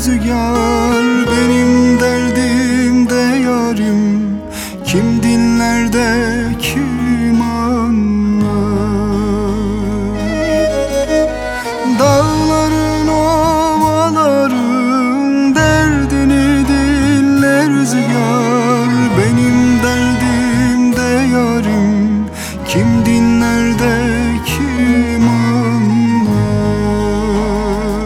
rüzgar, benim derdimde yarim. Kim dinler de kim anlar? Dağların, ovaların derdini dinle rüzgar, benim derdimde yarim. Kim dinler de kim anlar?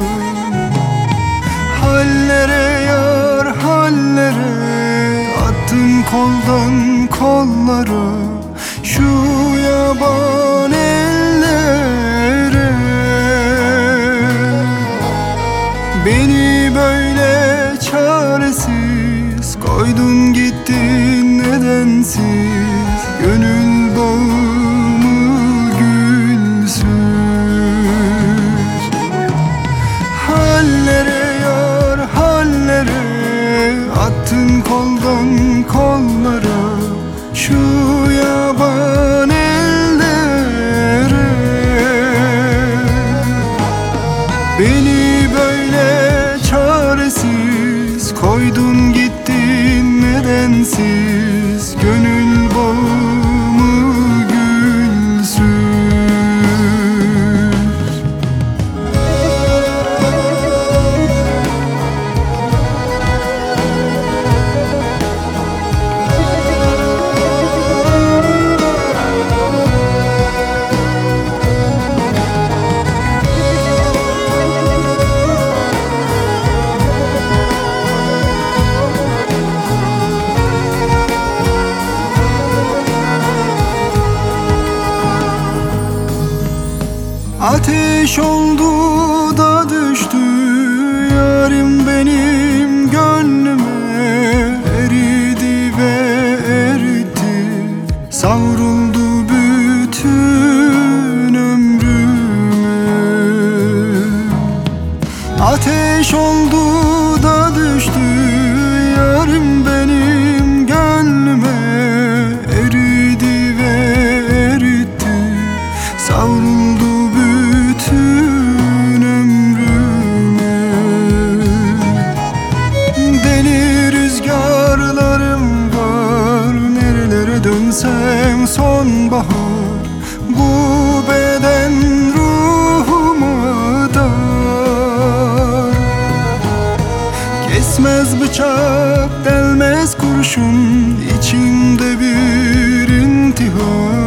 Hallere yar hallere, attın koldan kollara, şu yaban ellere. Beni böyle çaresiz koydun gittin nedensiz, gönül bağımı gülsüz. Hallere yar hallere, attın koldan kollara, şu yaban ellere. Beni böyle çaresiz koydun gittin nedensiz, gönül bağımı gülsüz. Ateş oldu da düştü yarim benim gönlüme, eridi ve eritti, savruldu bütün ömrüme. Ateş oldu da düştü yarim benim gönlüme, eridi ve eritti, savruldu bütün ömrüme. Deli rüzgarlarım var, nerelere dönsem sonbahar. Bu beden ruhuma dar, kesmez bıçak delmez kurşun, içimde bir intihar.